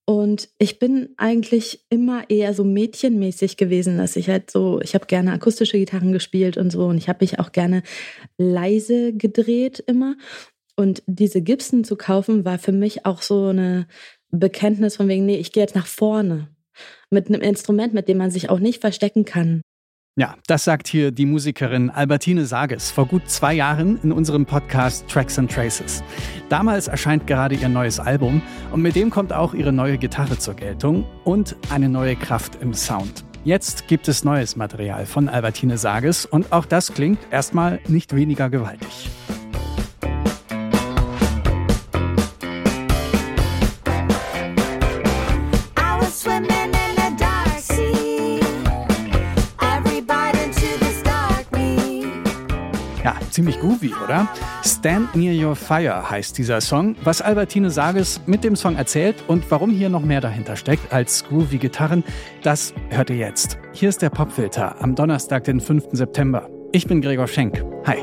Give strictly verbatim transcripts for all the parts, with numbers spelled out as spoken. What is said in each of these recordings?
Und ich bin eigentlich immer eher so mädchenmäßig gewesen, dass ich halt so, ich habe gerne akustische Gitarren gespielt und so und ich habe mich auch gerne leise gedreht immer. Und diese Gibson zu kaufen, war für mich auch so eine Bekenntnis von wegen, nee, ich gehe jetzt nach vorne mit einem Instrument, mit dem man sich auch nicht verstecken kann. Ja, das sagt hier die Musikerin Albertine Sages vor gut zwei Jahren in unserem Podcast Tracks and Traces. Damals erscheint gerade ihr neues Album und mit dem kommt auch ihre neue Gitarre zur Geltung und eine neue Kraft im Sound. Jetzt gibt es neues Material von Albertine Sages und auch das klingt erstmal nicht weniger gewaltig. Ja, ziemlich groovy, oder? Stand Near Your Fire heißt dieser Song. Was Albertine Sages mit dem Song erzählt und warum hier noch mehr dahinter steckt als groovy Gitarren, das hört ihr jetzt. Hier ist der Popfilter am Donnerstag, den fünften September. Ich bin Gregor Schenk. Hi.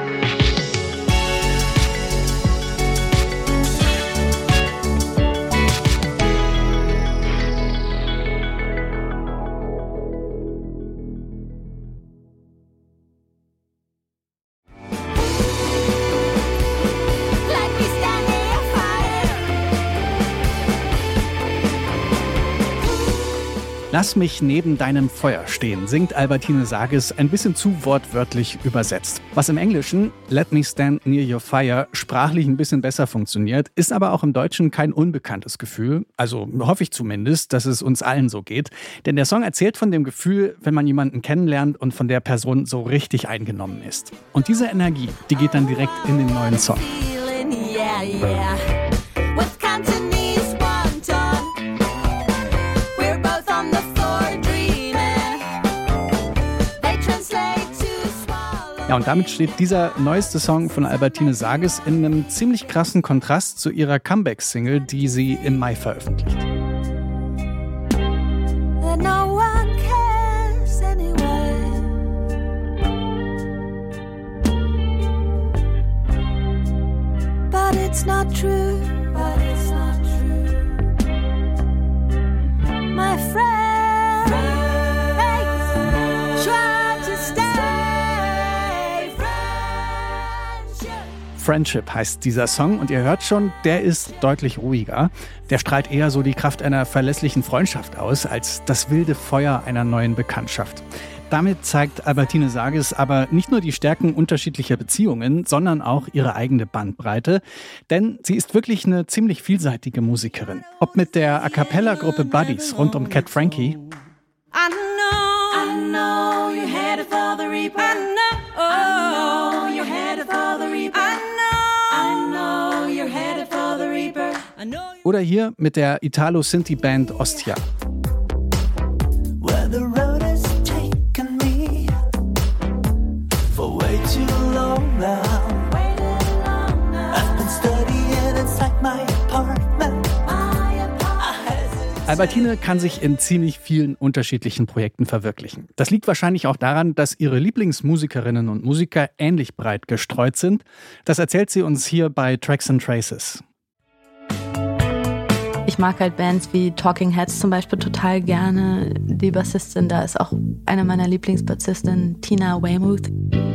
Lass mich neben deinem Feuer stehen, singt Albertine Sages ein bisschen zu wortwörtlich übersetzt. Was im Englischen Let me stand near your fire sprachlich ein bisschen besser funktioniert, ist aber auch im Deutschen kein unbekanntes Gefühl. Also hoffe ich zumindest, dass es uns allen so geht. Denn der Song erzählt von dem Gefühl, wenn man jemanden kennenlernt und von der Person so richtig eingenommen ist. Und diese Energie, die geht dann direkt in den neuen Song. Yeah, yeah. Ja, und damit steht dieser neueste Song von Albertine Sages in einem ziemlich krassen Kontrast zu ihrer Comeback-Single, die sie im Mai veröffentlicht. No one cares anyway. But it's not true. But it's not true. My friend, friend try to stay. Friendship heißt dieser Song und ihr hört schon, der ist deutlich ruhiger. Der strahlt eher so die Kraft einer verlässlichen Freundschaft aus, als das wilde Feuer einer neuen Bekanntschaft. Damit zeigt Albertine Sages aber nicht nur die Stärken unterschiedlicher Beziehungen, sondern auch ihre eigene Bandbreite. Denn sie ist wirklich eine ziemlich vielseitige Musikerin. Ob mit der A-Cappella-Gruppe Buddies rund um Cat Frankie, I know, I know you're headed for the reaper. I know, I know you're headed for the reaper. Oder hier mit der Italo-Sinti-Band Ostia. Albertine kann sich in ziemlich vielen unterschiedlichen Projekten verwirklichen. Das liegt wahrscheinlich auch daran, dass ihre Lieblingsmusikerinnen und Musiker ähnlich breit gestreut sind. Das erzählt sie uns hier bei Tracks and Traces. Ich mag halt Bands wie Talking Heads zum Beispiel total gerne. Die Bassistin, da ist auch eine meiner Lieblingsbassistinnen, Tina Weymouth.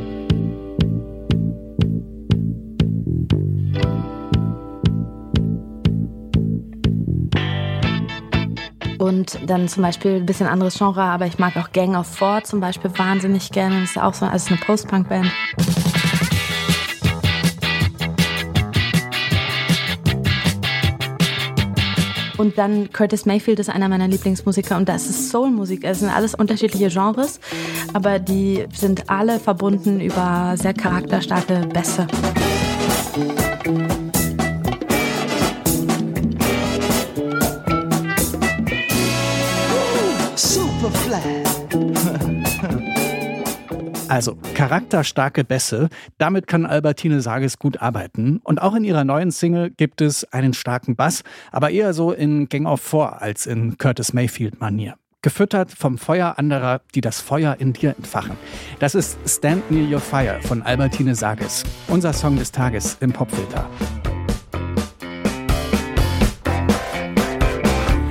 Und dann zum Beispiel ein bisschen anderes Genre, aber ich mag auch Gang of Four zum Beispiel wahnsinnig gerne. Das ist auch so, also eine Post-Punk-Band. Und dann Curtis Mayfield ist einer meiner Lieblingsmusiker und das ist Soul-Musik. Es sind alles unterschiedliche Genres, aber die sind alle verbunden über sehr charakterstarke Bässe. Also charakterstarke Bässe, damit kann Albertine Sages gut arbeiten. Und auch in ihrer neuen Single gibt es einen starken Bass, aber eher so in Gang of Four als in Curtis Mayfield-Manier. Gefüttert vom Feuer anderer, die das Feuer in dir entfachen. Das ist Stand Near Your Fire von Albertine Sages, unser Song des Tages im Popfilter.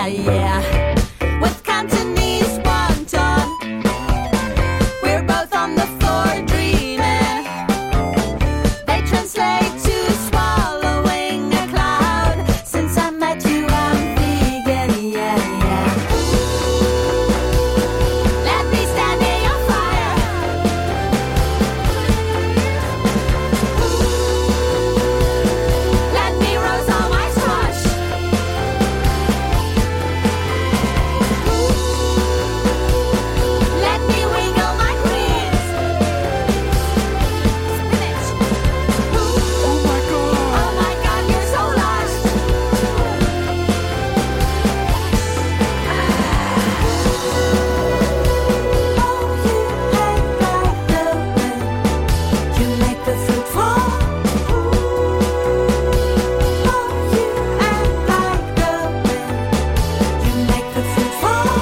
yeah, yeah. With Cantonese wonton, we're both on the floor dreaming. They translate to swallowing a cloud. Since I met you, I'm vegan, yeah, yeah. Let me stand in your fire. Let me roast all my squash. Let me wiggle my greens. Spinach. Oh my God. Oh my God, you're so lost. Oh, you act like the wind. You make the fruit fall. Oh, you act like the wind. You make the fruit fall.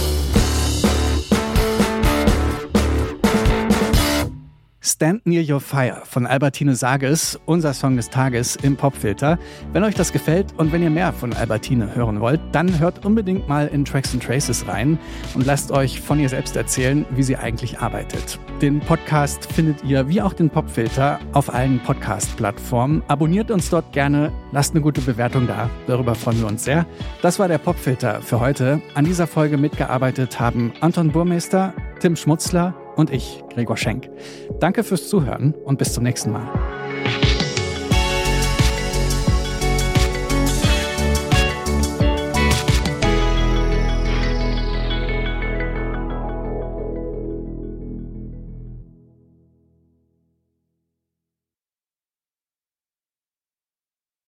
Stand Near Your Fire von Albertine Sages, unser Song des Tages im Popfilter. Wenn euch das gefällt und wenn ihr mehr von Albertine hören wollt, dann hört unbedingt mal in Tracks and Traces rein und lasst euch von ihr selbst erzählen, wie sie eigentlich arbeitet. Den Podcast findet ihr, wie auch den Popfilter, auf allen Podcast-Plattformen. Abonniert uns dort gerne, lasst eine gute Bewertung da, darüber freuen wir uns sehr. Das war der Popfilter für heute. An dieser Folge mitgearbeitet haben Anton Burmeister, Tim Schmutzler und ich, Gregor Schenk. Danke fürs Zuhören und bis zum nächsten Mal.